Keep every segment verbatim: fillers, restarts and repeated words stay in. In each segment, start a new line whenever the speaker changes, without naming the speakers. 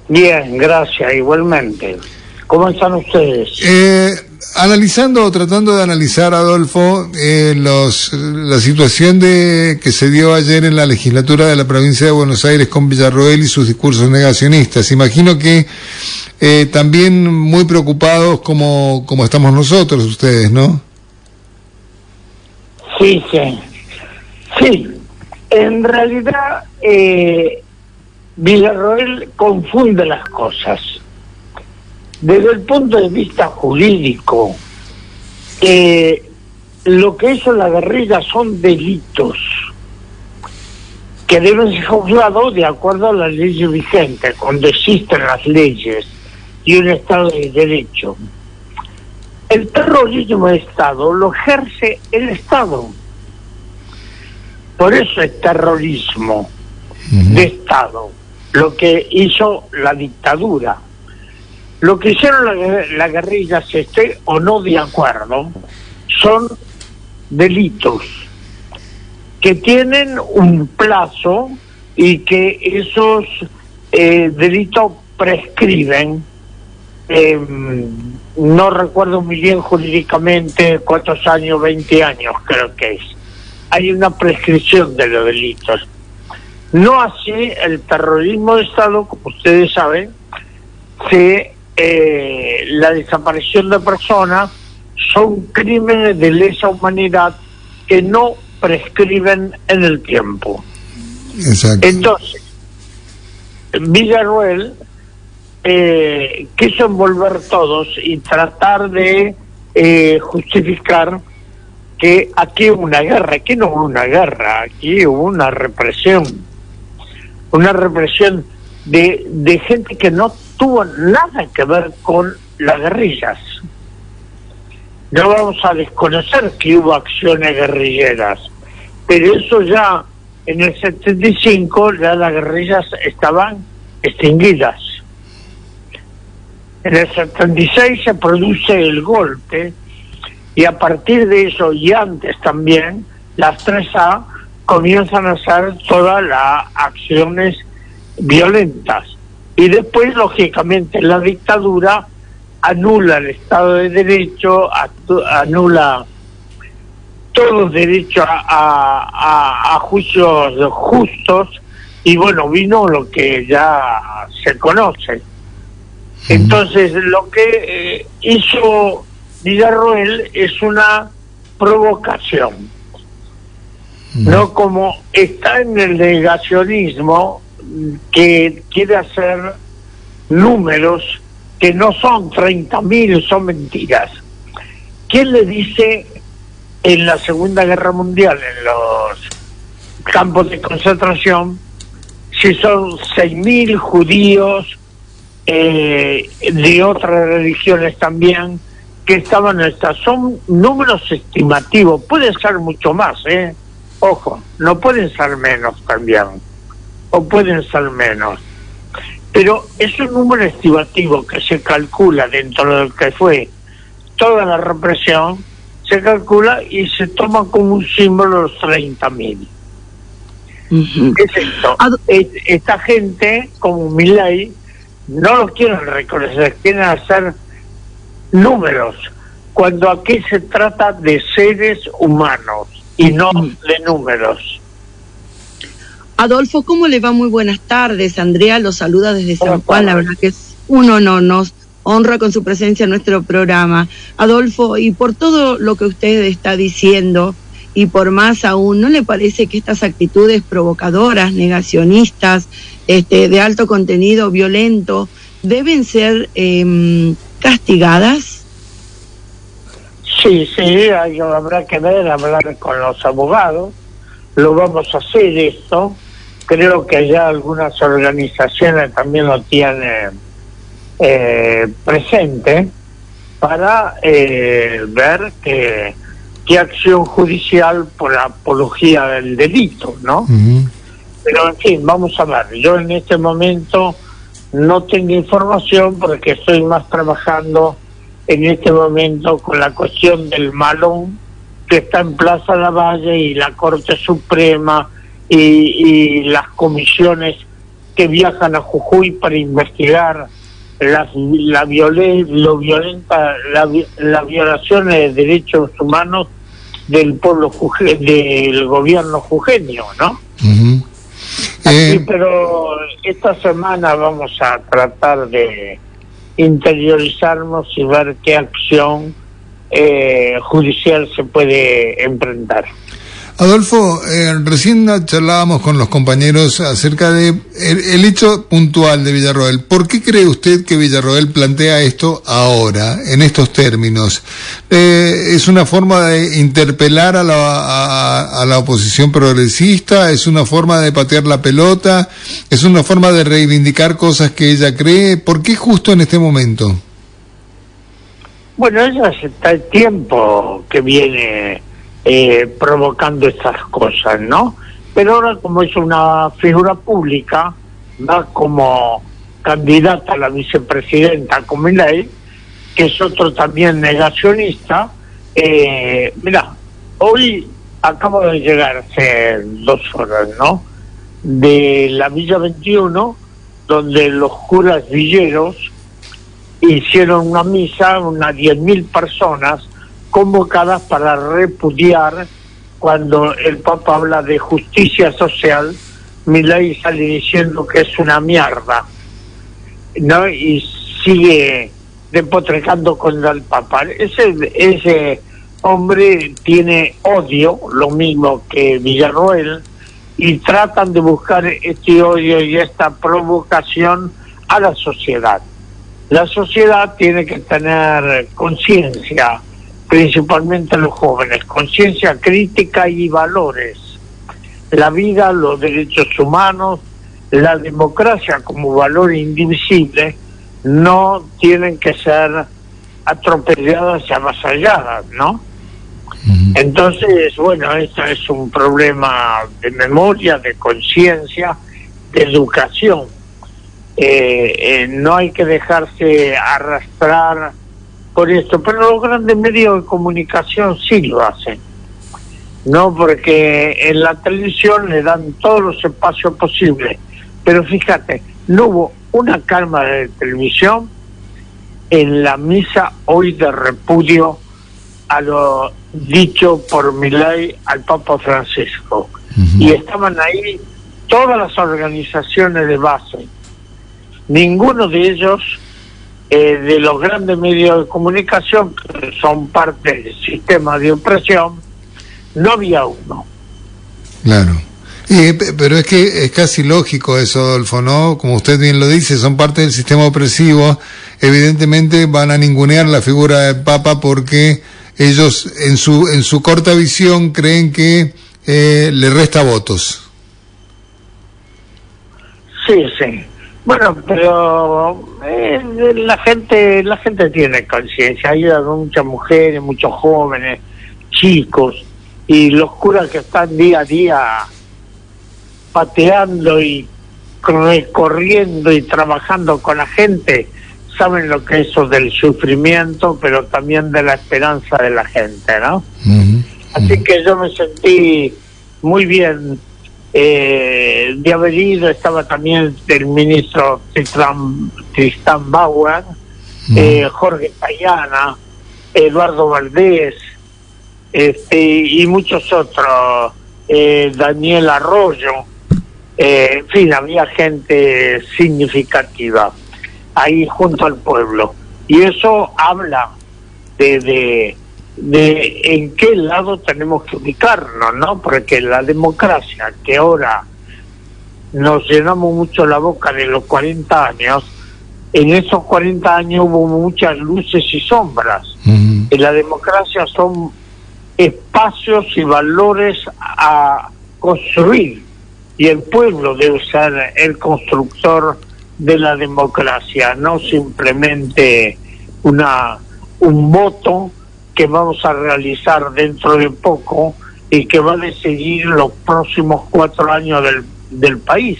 Bien, gracias, igualmente. ¿Cómo están ustedes?
Eh, analizando, tratando de analizar, Adolfo, eh, los, la situación de que se dio ayer en la legislatura de la provincia de Buenos Aires con Villarroel y sus discursos negacionistas. Imagino que eh, también muy preocupados como, como estamos nosotros, ustedes, ¿no?
Sí, sí. Sí, en realidad eh, Villarroel confunde las cosas. Desde el punto de vista jurídico, eh, lo que hizo la guerrilla son delitos que deben ser juzgados de acuerdo a la ley vigente, cuando existen las leyes y un Estado de Derecho. El terrorismo de Estado lo ejerce el Estado. Por eso es terrorismo uh-huh. de Estado, lo que hizo la dictadura. Lo que hicieron la, la guerrilla, si esté o no de acuerdo, son delitos que tienen un plazo y que esos eh, delitos prescriben. Eh, no recuerdo muy bien jurídicamente cuántos años, veinte años creo que es. Hay una prescripción de los delitos. No así el terrorismo de Estado, como ustedes saben, se Eh, la desaparición de personas son crímenes de lesa humanidad que no prescriben en el tiempo.
Exacto.
Entonces, Villarroel eh, quiso envolver todos y tratar de eh, justificar que aquí hubo una guerra. Aquí no hubo una guerra, aquí hubo una represión. Una represión de, de gente que no tuvo nada que ver con las guerrillas. No vamos a desconocer que hubo acciones guerrilleras, pero eso ya en el setenta y cinco ya las guerrillas estaban extinguidas. En el setenta y seis se produce el golpe y a partir de eso y antes también las tres A comienzan a hacer todas las acciones violentas. Y después, lógicamente, la dictadura anula el Estado de Derecho, anula todos los derechos a, a, a juicios justos, y bueno, vino lo que ya se conoce. Entonces, lo que eh, hizo Villarroel es una provocación. No como está en el negacionismo, que quiere hacer números que no son treinta mil, son mentiras. ¿Quién le dice en la Segunda Guerra Mundial, en los campos de concentración, si son seis mil judíos eh, de otras religiones también que estaban en estas? Son números estimativos, puede ser mucho más, ¿eh? Ojo, no pueden ser menos también, o pueden ser menos, pero es un número estimativo que se calcula dentro del que fue toda la represión, se calcula y se toma como un símbolo los treinta mil. Uh-huh. Es esto, es, esta gente como Milei no lo quieren reconocer, quieren hacer números, cuando aquí se trata de seres humanos y no uh-huh. de números.
Adolfo, ¿cómo le va? Muy buenas tardes. Andrea lo saluda desde San Juan. La verdad que es un honor, nos honra con su presencia en nuestro programa. Adolfo, y por todo lo que usted está diciendo, y por más aún, ¿no le parece que estas actitudes provocadoras, negacionistas, este, de alto contenido violento, deben ser eh, castigadas?
Sí, sí, hay, habrá que ver, hablar con los abogados. Lo vamos a hacer esto. Creo que ya algunas organizaciones también lo tienen eh, presente para eh, ver que, qué acción judicial por la apología del delito, ¿no? Uh-huh. Pero en fin, vamos a ver. Yo en este momento no tengo información porque estoy más trabajando en este momento con la cuestión del Malón, que está en Plaza Lavalle, y la Corte Suprema y, y las comisiones que viajan a Jujuy para investigar las, la, violen, lo violenta, la, la violaciones de derechos humanos del pueblo juge, del gobierno jujeño, ¿no? Uh-huh. eh... Así, pero esta semana vamos a tratar de interiorizarnos y ver qué acción eh, judicial se puede emprender.
Adolfo, eh, recién charlábamos con los compañeros acerca de el, el hecho puntual de Villarroel. ¿Por qué cree usted que Villarroel plantea esto ahora, en estos términos? Eh, ¿Es una forma de interpelar a la, a, a la oposición progresista? ¿Es una forma de patear la pelota? ¿Es una forma de reivindicar cosas que ella cree? ¿Por qué justo en este momento?
Bueno, ella está el tiempo que viene Eh, provocando estas cosas, ¿no? Pero ahora, como es una figura pública, va como candidata a la vicepresidenta con Milei, que es otro también negacionista. Eh, mira, hoy acabo de llegar hace dos horas, ¿no? De la Villa veintiuno, donde los curas villeros hicieron una misa, unas diez mil personas convocadas para repudiar cuando el Papa habla de justicia social. Milei sale diciendo que es una mierda, ¿no? Y sigue depotrecando contra el Papa. Ese, ese hombre tiene odio, lo mismo que Villarroel, y tratan de buscar este odio y esta provocación a la sociedad. La sociedad tiene que tener conciencia, principalmente los jóvenes, conciencia crítica y valores. La vida, los derechos humanos, la democracia como valor indivisible no tienen que ser atropelladas y avasalladas, ¿no? Uh-huh. Entonces, bueno, esto es un problema de memoria, de conciencia, de educación. Eh, eh, no hay que dejarse arrastrar por esto, pero los grandes medios de comunicación sí lo hacen, ¿no? Porque en la televisión le dan todos los espacios posibles, pero fíjate, no hubo una cámara de televisión en la misa hoy de repudio a lo dicho por Milei al Papa Francisco. Uh-huh. Y estaban ahí todas las organizaciones de base. Ninguno de ellos, eh, de los grandes medios de comunicación, que son parte del sistema de opresión, no había uno.
Claro. Y, pero es que es casi lógico eso, Adolfo, ¿no? Como usted bien lo dice, son parte del sistema opresivo. Evidentemente van a ningunear la figura del Papa porque ellos en su en su corta visión creen que eh, le resta votos.
Sí, sí. Bueno, pero eh, la gente la gente tiene conciencia. Hay muchas mujeres, muchos jóvenes, chicos, y los curas que están día a día pateando y corriendo y trabajando con la gente, saben lo que es eso del sufrimiento, pero también de la esperanza de la gente, ¿no? Uh-huh. Así que yo me sentí muy bien eh, de haber ido. Estaba también el ministro Tristán, Tristán Bauer, uh-huh. eh, Jorge Payana, Eduardo Valdés, este, y muchos otros, eh, Daniel Arroyo, eh, en fin, había gente significativa ahí junto al pueblo, y eso habla de, de de en qué lado tenemos que ubicarnos, ¿no? Porque la democracia, que ahora nos llenamos mucho la boca de los cuarenta años, en esos cuarenta años hubo muchas luces y sombras. Uh-huh. En la democracia son espacios y valores a construir, y el pueblo debe ser el constructor de la democracia, no simplemente una un voto que vamos a realizar dentro de poco y que va a decidir los próximos cuatro años del, del país.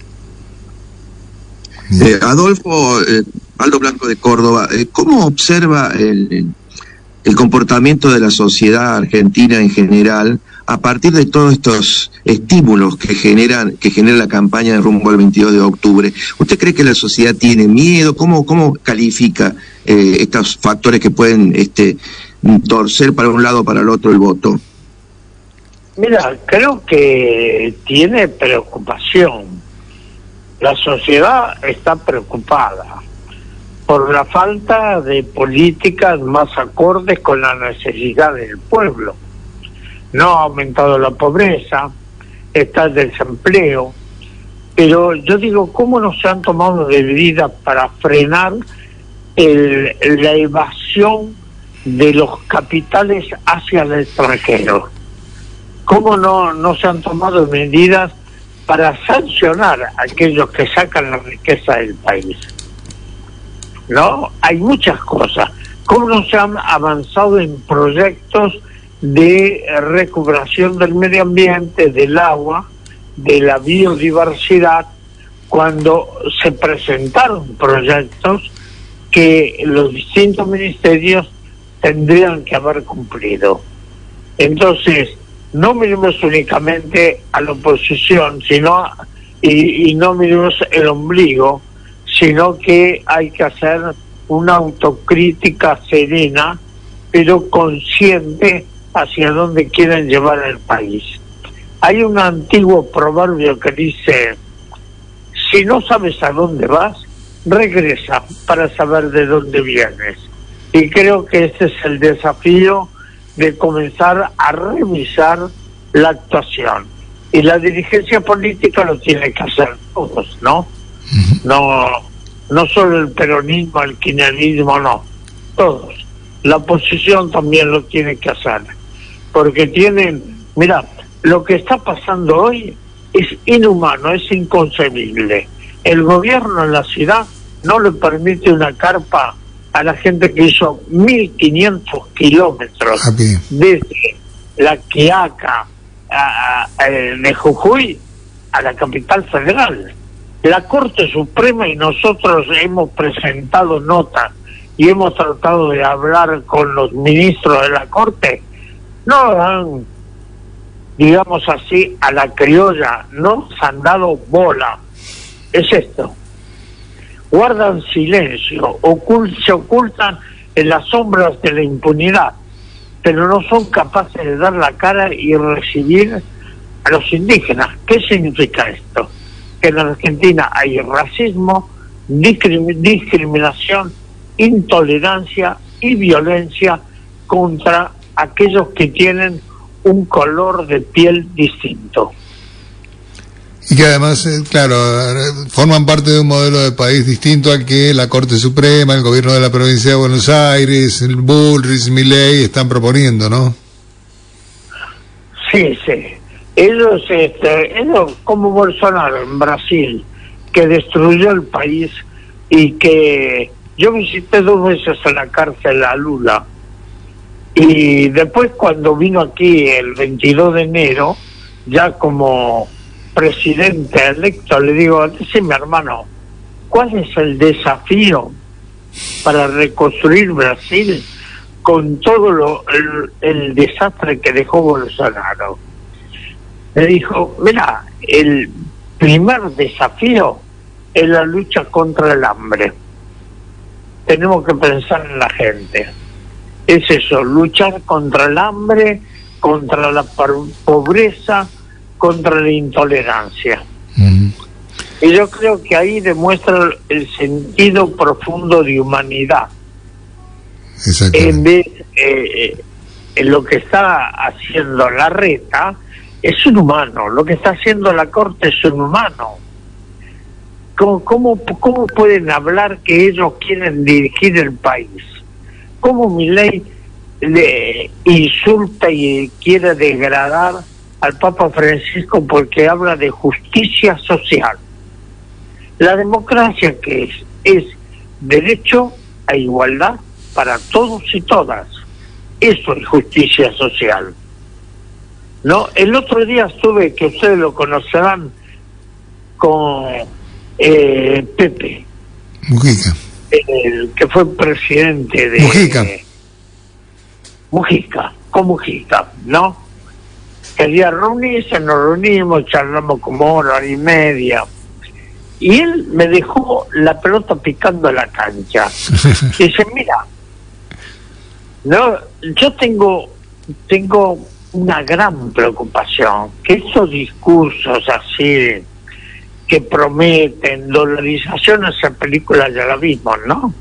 Eh, Adolfo, eh, Aldo Blanco de Córdoba, eh, ¿cómo observa el, el comportamiento de la sociedad argentina en general a partir de todos estos estímulos que generan que genera la campaña de rumbo al veintidós de octubre, ¿usted cree que la sociedad tiene miedo? ¿Cómo, cómo califica eh, estos factores que pueden este, torcer para un lado o para el otro el voto?
Mira, creo que tiene preocupación. La sociedad está preocupada por la falta de políticas más acordes con la necesidad del pueblo. No ha aumentado la pobreza, está el desempleo, pero yo digo, ¿cómo no se han tomado medidas para frenar el, la evasión de los capitales hacia el extranjero? ¿Cómo no, no se han tomado medidas para sancionar a aquellos que sacan la riqueza del país? ¿No? Hay muchas cosas. ¿Cómo no se han avanzado en proyectos de recuperación del medio ambiente, del agua, de la biodiversidad, cuando se presentaron proyectos que los distintos ministerios tendrían que haber cumplido? Entonces, no miremos únicamente a la oposición, sino y, y no miremos el ombligo, sino que hay que hacer una autocrítica serena, pero consciente hacia dónde quieren llevar el país. Hay un antiguo proverbio que dice: si no sabes a dónde vas, regresa para saber de dónde vienes. Y creo que ese es el desafío de comenzar a revisar la actuación. Y la dirigencia política lo tiene que hacer todos, ¿no? No, no solo el peronismo, el kirchnerismo, no. Todos. La oposición también lo tiene que hacer. Porque tienen... Mira, lo que está pasando hoy es inhumano, es inconcebible. El gobierno en la ciudad no le permite una carpa a la gente que hizo mil quinientos kilómetros
Happy.
desde la Quiaca a, a, de Jujuy a la capital federal. La Corte Suprema y nosotros hemos presentado notas y hemos tratado de hablar con los ministros de la Corte, no dan, digamos así, a la criolla, no se han dado bola. Es esto. Guardan silencio, ocult se ocultan en las sombras de la impunidad, pero no son capaces de dar la cara y recibir a los indígenas. ¿Qué significa esto? Que en Argentina hay racismo, discrim discriminación, intolerancia y violencia contra aquellos que tienen un color de piel distinto.
Y que además, eh, claro, forman parte de un modelo de país distinto al que la Corte Suprema, el gobierno de la provincia de Buenos Aires, el Bullrich, Milei están proponiendo, ¿no?
Sí, sí. Ellos, este, ellos como Bolsonaro en Brasil, que destruyó el país y que yo visité dos veces a la cárcel a Lula, y después cuando vino aquí el veintidós de enero, ya como presidente electo, le digo, decime hermano, ¿cuál es el desafío para reconstruir Brasil con todo lo, el, el desastre que dejó Bolsonaro? Me dijo, mira, el primer desafío es la lucha contra el hambre. Tenemos que pensar en la gente. Es eso, luchar contra el hambre, contra la pobreza, contra la intolerancia. Uh-huh. Y yo creo que ahí demuestra el sentido profundo de humanidad. En vez, eh, en lo que está haciendo la reta es un humano, lo que está haciendo la Corte es un humano. ¿Cómo, cómo, cómo pueden hablar que ellos quieren dirigir el país? ¿Cómo Milei le insulta y quiere degradar al Papa Francisco porque habla de justicia social? La democracia, que es, es derecho a igualdad para todos y todas. Eso es justicia social. No, el otro día estuve, que ustedes lo conocerán, con eh, Pepe
Mujica,
el que fue presidente de
Mujica,
eh, Mujica, con Mujica, ¿no? quería reunirse, nos reunimos, charlamos como hora, hora y media. Y él me dejó la pelota picando en la cancha. Y dice, mira, no, yo tengo, tengo una gran preocupación, que estos discursos así que prometen dolarización, esa película ya la vimos, ¿no?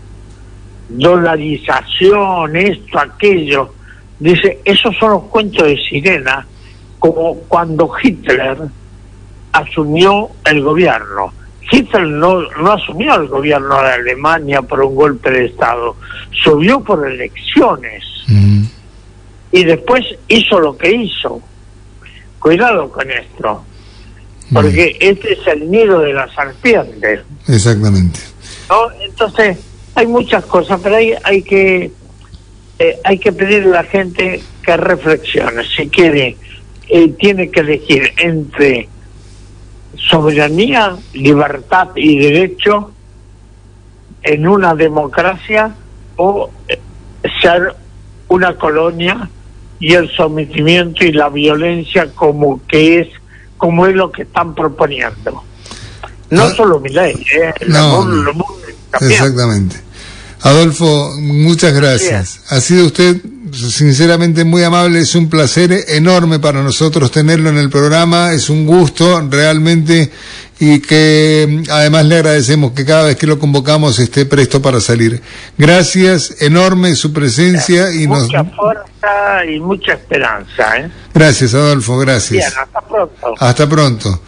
Dolarización, esto, aquello. Dice, esos son los cuentos de sirena, como cuando Hitler asumió el gobierno. Hitler no, no asumió el gobierno de Alemania por un golpe de Estado, subió por elecciones. Mm. Y después hizo lo que hizo. Cuidado con esto, porque mm. este es el nido de la serpiente.
Exactamente.
¿No? Entonces, hay muchas cosas, pero hay, hay que eh, hay que pedirle a la gente que reflexione. Si quiere, eh, tiene que elegir entre soberanía, libertad y derecho en una democracia o ser una colonia y el sometimiento y la violencia como que es como es lo que están proponiendo. No ah, solo Milei, eh,
no, mundo, no. mundo exactamente. Adolfo, muchas gracias. Ha sido usted sinceramente muy amable, es un placer enorme para nosotros tenerlo en el programa, es un gusto realmente, y que además le agradecemos que cada vez que lo convocamos esté presto para salir. Gracias, enorme su presencia. Y
mucha
nos...
fuerza y mucha esperanza, ¿eh?
Gracias, Adolfo, gracias.
Bien, hasta pronto.
Hasta pronto.